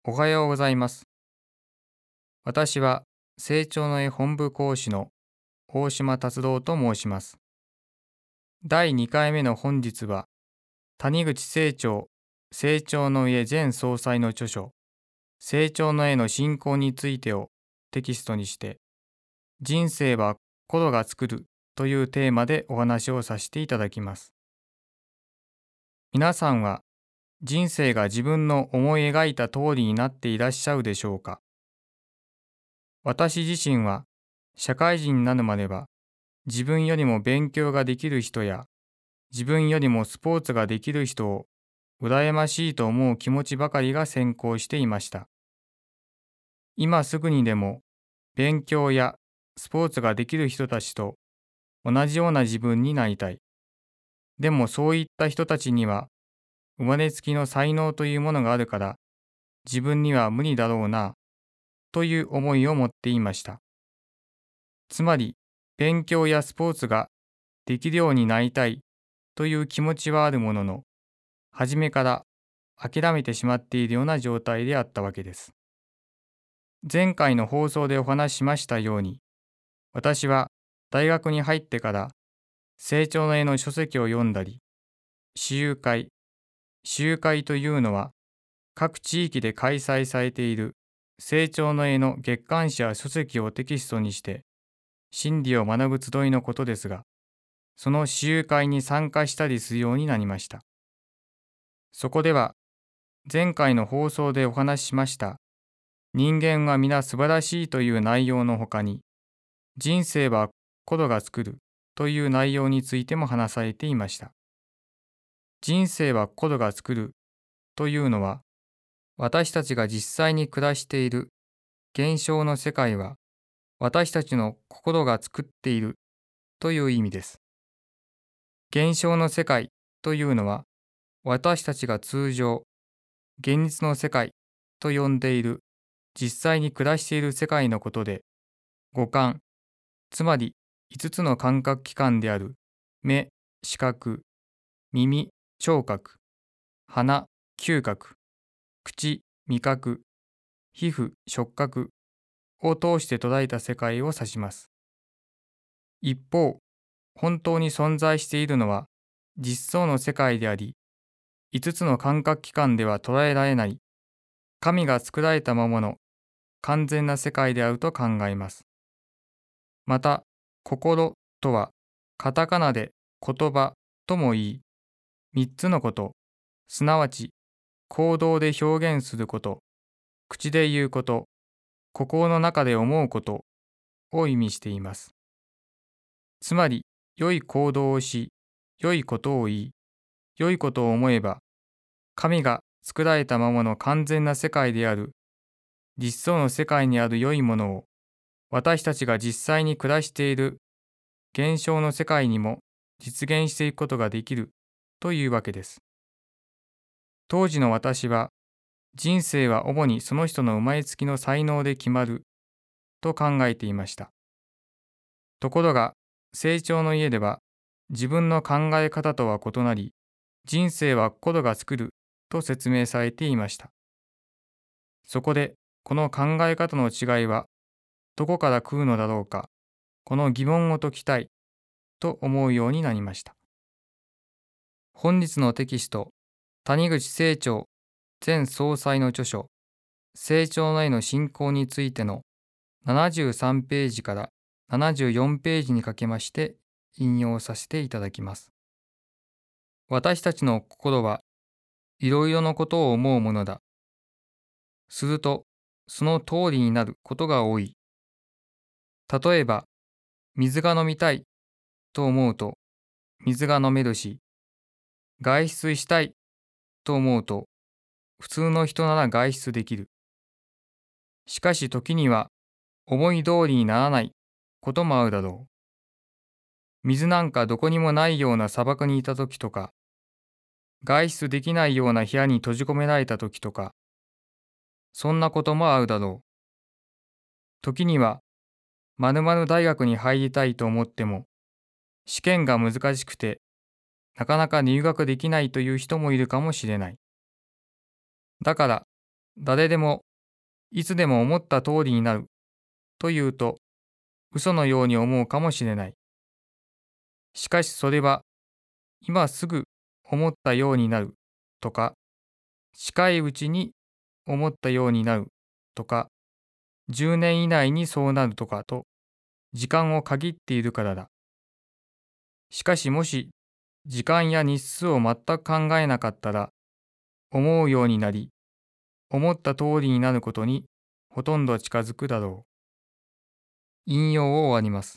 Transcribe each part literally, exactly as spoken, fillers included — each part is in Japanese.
おはようございます。私は成長の絵本部講師の大島達郎と申します。だいにかいめの本日は、谷口清張成長の絵前総裁の著書、成長の絵の進行についてをテキストにして、人生は心が作るというテーマでお話をさせていただきます。皆さんは人生が自分の思い描いた通りになっていらっしゃるでしょうか。私自身は社会人になるまでは自分よりも勉強ができる人や自分よりもスポーツができる人を羨ましいと思う気持ちばかりが先行していました。今すぐにでも勉強やスポーツができる人たちと同じような自分になりたい。でもそういった人たちには生まれつきの才能というものがあるから自分には無理だろうなという思いを持っていました。つまり勉強やスポーツができるようになりたいという気持ちはあるものの、初めから諦めてしまっているような状態であったわけです。前回の放送でお話ししましたように、私は大学に入ってから成長の絵の書籍を読んだり、私有会、私有会というのは各地域で開催されている成長の絵の月刊誌や書籍をテキストにして真理を学ぶ集いのことですが、その私有会に参加したりするようになりました。そこでは前回の放送でお話ししました人間は皆素晴らしいという内容のほかに、人生は心が作るという内容についても話されていました。人生は心が作るというのは、私たちが実際に暮らしている現象の世界は私たちの心が作っているという意味です。現象の世界というのは私たちが通常現実の世界と呼んでいる実際に暮らしている世界のことで、五感、つまり五つの感覚器官である目、視覚、耳、聴覚、鼻、嗅覚、口、味覚、皮膚、触覚を通して捉えた世界を指します。一方、本当に存在しているのは実相の世界であり、五つの感覚器官では捉えられない神が作られたままの完全な世界であると考えます。また、心とはカタカナで言葉とも言い、三つのこと、すなわち行動で表現すること、口で言うこと、心の中で思うことを意味しています。つまり、良い行動をし、良いことを言い、良いことを思えば、神が作られたままの完全な世界である実相の世界にある良いものを私たちが実際に暮らしている現象の世界にも実現していくことができるというわけです。当時の私は人生は主にその人の生まれつきの才能で決まると考えていました。ところが成長の家では自分の考え方とは異なり、人生は心が作ると説明されていました。そこでこの考え方の違いはどこから来るのだろうか、この疑問を解きたいと思うようになりました。本日のテキスト、谷口清張前総裁の著書、成長の絵の進行についてのななじゅうさんページからななじゅうよんページにかけまして引用させていただきます。私たちの心はいろいろなことを思うものだ。すると、その通りになることが多い。例えば、水が飲みたいと思うと、水が飲めるし、外出したいと思うと、普通の人なら外出できる。しかし時には、思い通りにならないこともあるだろう。水なんかどこにもないような砂漠にいた時とか、外出できないような部屋に閉じ込められた時とか、そんなこともあるだろう。時には、〇〇大学に入りたいと思っても、試験が難しくて、なかなか入学できないという人もいるかもしれない。だから、 誰でもいつでも思った通りになるというと嘘のように思うかもしれない。しかしそれは今すぐ思ったようになるとか、近いうちに思ったようになるとか、じゅうねん以内にそうなるとかと時間を限っているからだ。しかしもし時間や日数を全く考えなかったら、思うようになり、思った通りになることにほとんど近づくだろう。引用を終わります。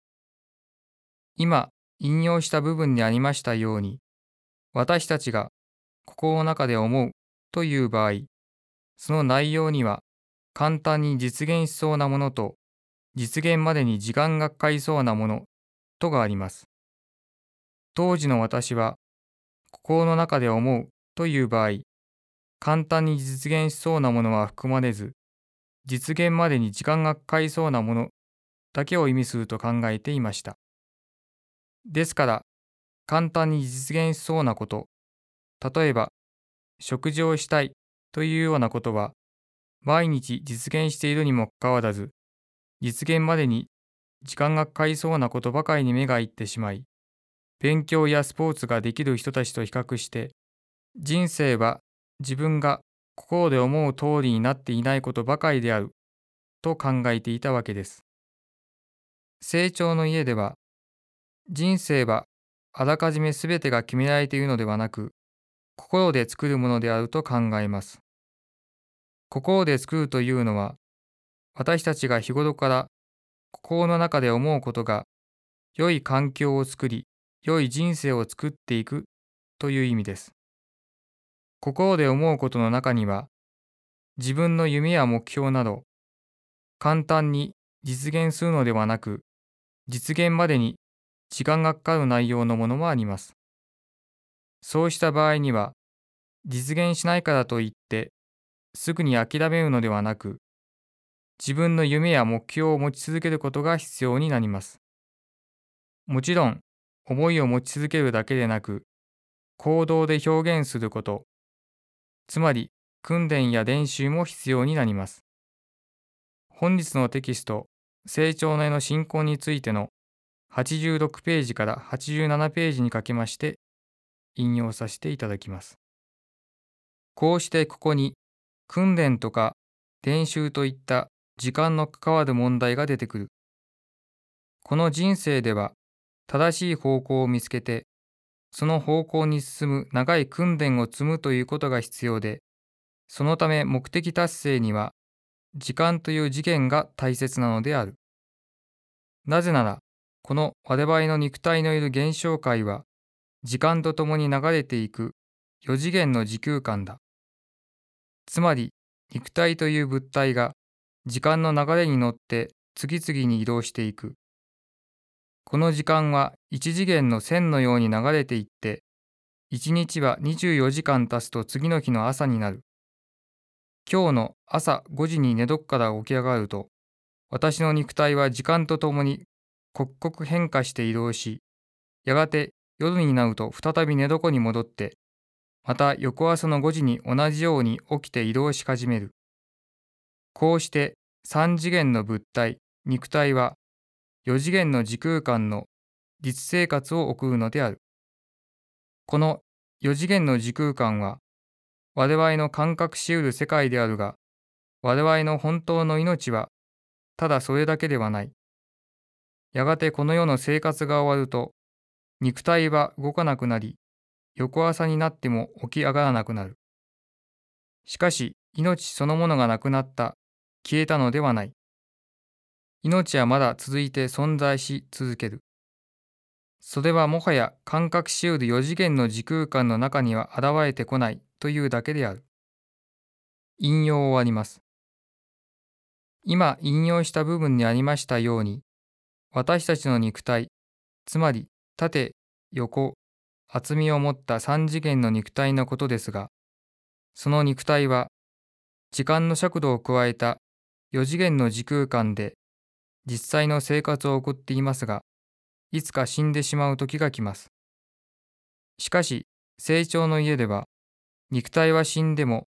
今、引用した部分にありましたように、私たちが心の中で思うという場合、その内容には簡単に実現しそうなものと、実現までに時間がかかりそうなものとがあります。当時の私は、心の中で思うという場合、簡単に実現しそうなものは含まれず、実現までに時間がかかりそうなものだけを意味すると考えていました。ですから、簡単に実現しそうなこと、例えば、食事をしたいというようなことは、毎日実現しているにもかかわらず、実現までに時間がかかりそうなことばかりに目がいってしまい、勉強やスポーツができる人たちと比較して、人生は自分が心で思う通りになっていないことばかりであると考えていたわけです。成長の家では、人生はあらかじめすべてが決められているのではなく、心で作るものであると考えます。心で作るというのは、私たちが日頃から心の中で思うことが良い環境を作り、良い人生を作っていくという意味です。心で思うことの中には、自分の夢や目標など、簡単に実現するのではなく、実現までに時間がかかる内容のものもあります。そうした場合には、実現しないからといって、すぐに諦めるのではなく、自分の夢や目標を持ち続けることが必要になります。もちろん、思いを持ち続けるだけでなく、行動で表現すること、つまり訓練や練習も必要になります。本日のテキスト、成長の絵の進行についてのはちじゅうろくページからはちじゅうななページにかけまして引用させていただきます。こうしてここに訓練とか練習といった時間の関わる問題が出てくる。この人生では正しい方向を見つけて、その方向に進む長い訓練を積むということが必要で、そのため目的達成には時間という次元が大切なのである。なぜなら、この我々の肉体のいる現象界は、時間とともに流れていくよ次元の時空間だ。つまり、肉体という物体が時間の流れに乗って次々に移動していく。この時間はいち次元の線のように流れていって、いちにちはにじゅうよじかん経つと次の日の朝になる。今日の朝ごじに寝床から起き上がると、私の肉体は時間とともに刻々変化して移動し、やがて夜になると再び寝床に戻って、また翌朝のごじに同じように起きて移動し始める。こうしてさん次元の物体、肉体はよ次元の時空間の実生活を送るのである。このよ次元の時空間は我々の感覚し得る世界であるが、我々の本当の命はただそれだけではない。やがてこの世の生活が終わると、肉体は動かなくなり、翌朝になっても起き上がらなくなる。しかし、命そのものがなくなった、消えたのではない。命はまだ続いて存在し続ける。それはもはや感覚し得るよ次元の時空間の中には現れてこないというだけである。引用を終わります。今引用した部分にありましたように、私たちの肉体、つまり縦、横、厚みを持ったさん次元の肉体のことですが、その肉体は時間の尺度を加えたよ次元の時空間で実際の生活を送っていますが、いつか死んでしまう時が来ます。しかし、成長の家では、肉体は死んでも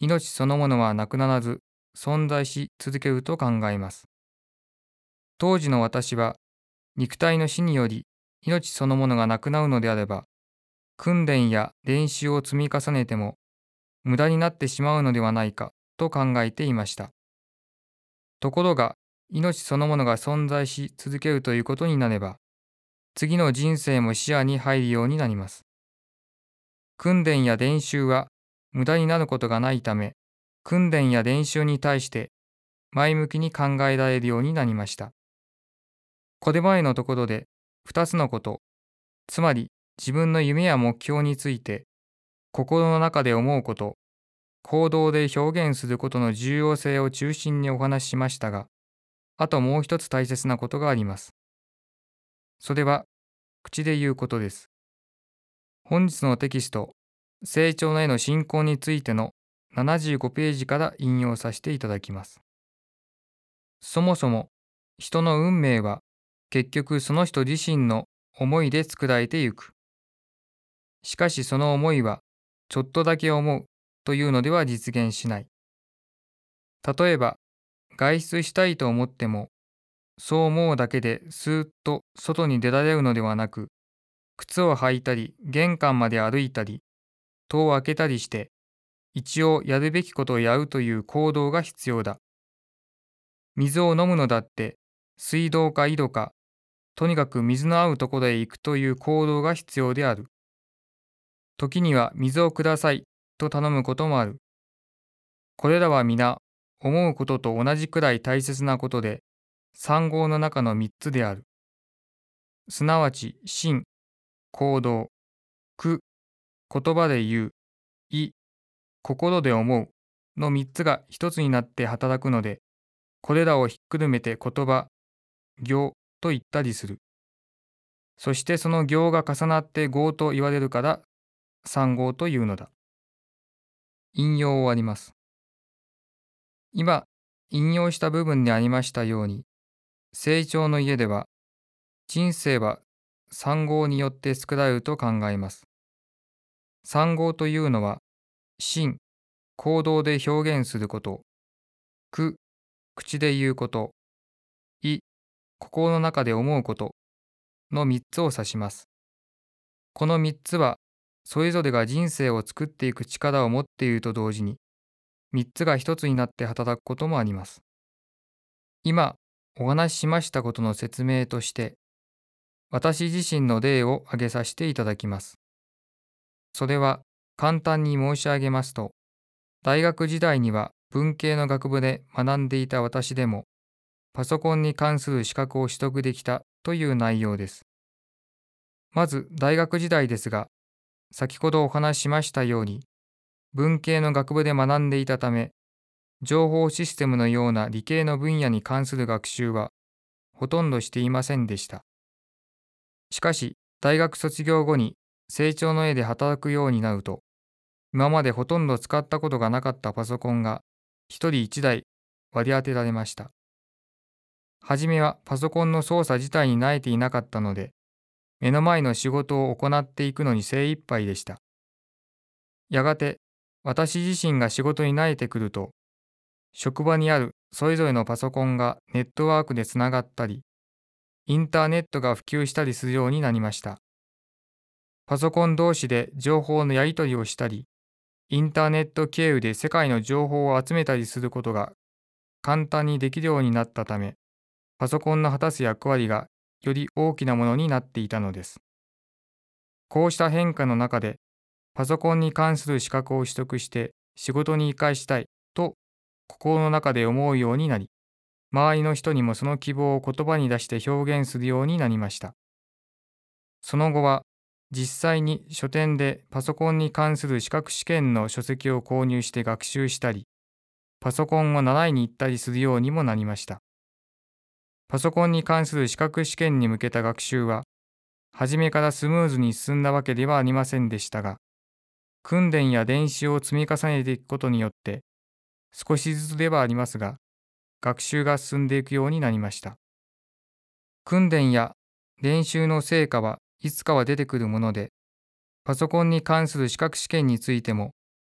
命そのものはなくならず存在し続けると考えます。当時の私は、肉体の死により命そのものがなくなるのであれば、訓練や練習を積み重ねても無駄になってしまうのではないかと考えていました。ところが、命そのものが存在し続けるということになれば、次の人生も視野に入るようになります。訓練や練習は無駄になることがないため、訓練や練習に対して前向きに考えられるようになりました。これまでのところでふたつのこと、つまり自分の夢や目標について心の中で思うこと、行動で表現することの重要性を中心にお話ししましたが、あともう一つ大切なことがあります。それは口で言うことです。本日のテキスト、成長への進行についてのななじゅうごページから引用させていただきます。そもそも人の運命は結局その人自身の思いで作られてゆく。しかしその思いはちょっとだけ思うというのでは実現しない。例えば外出したいと思っても、そう思うだけでスーッと外に出られるのではなく、靴を履いたり玄関まで歩いたり戸を開けたりして一応やるべきことをやるという行動が必要だ。水を飲むのだって水道か井戸か、とにかく水の合うところへ行くという行動が必要である。時には水をくださいと頼むこともある。これらは皆思うことと同じくらい大切なことで、三業の中の三つである。すなわち心、行動、苦、言葉で言う、意、心で思うの三つが一つになって働くので、これらをひっくるめて言葉、行と言ったりする。そしてその行が重なって業と言われるから三業というのだ。引用終わります。今、引用した部分にありましたように、成長の家では、人生は三業によって作られると考えます。三業というのは、心、行動で表現すること、苦、口で言うこと、意、心の中で思うことの三つを指します。この三つは、それぞれが人生を作っていく力を持っていると同時に、三つが一つになって働くこともあります。今、お話ししましたことの説明として、私自身の例を挙げさせていただきます。それは、簡単に申し上げますと、大学時代には文系の学部で学んでいた私でも、パソコンに関する資格を取得できたという内容です。まず、大学時代ですが、先ほどお話ししましたように、文系の学部で学んでいたため、情報システムのような理系の分野に関する学習はほとんどしていませんでした。しかし、大学卒業後に成長の絵で働くようになると、今までほとんど使ったことがなかったパソコンが一人一台割り当てられました。はじめはパソコンの操作自体に慣れていなかったので、目の前の仕事を行っていくのに精一杯でした。やがて、私自身が仕事に慣れてくると、職場にあるそれぞれのパソコンがネットワークでつながったり、インターネットが普及したりするようになりました。パソコン同士で情報のやり取りをしたり、インターネット経由で世界の情報を集めたりすることが簡単にできるようになったため、パソコンの果たす役割がより大きなものになっていたのです。こうした変化の中で、パソコンに関する資格を取得して仕事に生かしたいと心の中で思うようになり、周りの人にもその希望を言葉に出して表現するようになりました。その後は実際に書店でパソコンに関する資格試験の書籍を購入して学習したり、パソコンを習いに行ったりするようにもなりました。パソコンに関する資格試験に向けた学習は、初めからスムーズに進んだわけではありませんでしたが、訓練や練習を積み重ねていくことによって、少しずつではありますが、学習が進んでいくようになりました。訓練や練習の成果はいつかは出てくるもので、パソコンに関する資格試験についても、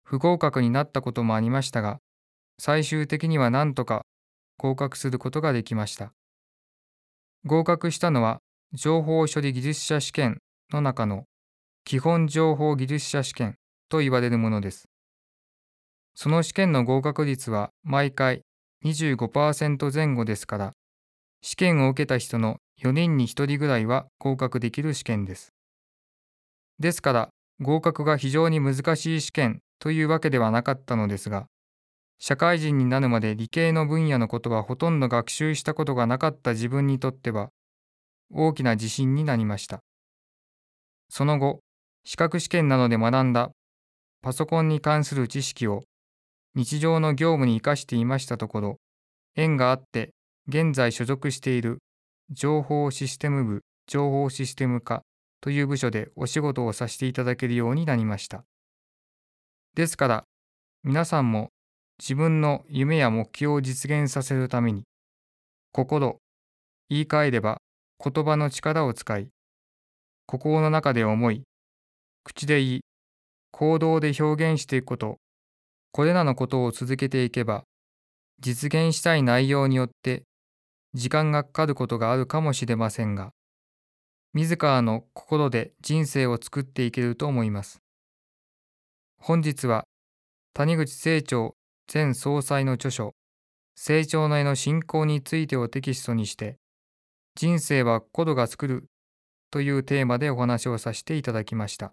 不合格になったこともありましたが、最終的には何とか合格することができました。合格したのは情報処理技術者試験の中の基本情報技術者試験と言われるものです。その試験の合格率は毎回 にじゅうごパーセント 前後ですから、試験を受けた人のよにんにひとりぐらいは合格できる試験です。ですから、合格が非常に難しい試験というわけではなかったのですが、社会人になるまで理系の分野のことはほとんど学習したことがなかった自分にとっては、大きな自信になりました。その後、資格試験などで学んだパソコンに関する知識を日常の業務に生かしていましたところ、縁があって現在所属している情報システム部情報システム課という部署でお仕事をさせていただけるようになりました。ですから、皆さんも自分の夢や目標を実現させるために、心、言い換えれば言葉の力を使い、心の中で思い、口で言い、行動で表現していくこと、これらのことを続けていけば、実現したい内容によって時間がかかることがあるかもしれませんが、自らの心で人生を作っていけると思います。本日は谷口清張前総裁の著書、成長の絵の進行についてをテキストにして、人生は心が作るというテーマでお話をさせていただきました。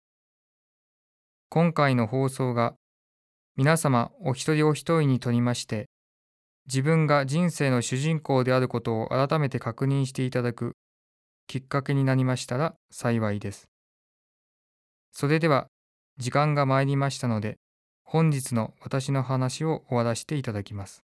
今回の放送が皆様お一人お一人にとりまして、自分が人生の主人公であることを改めて確認していただくきっかけになりましたら幸いです。それでは時間が参りましたので、本日の私の話を終わらせていただきます。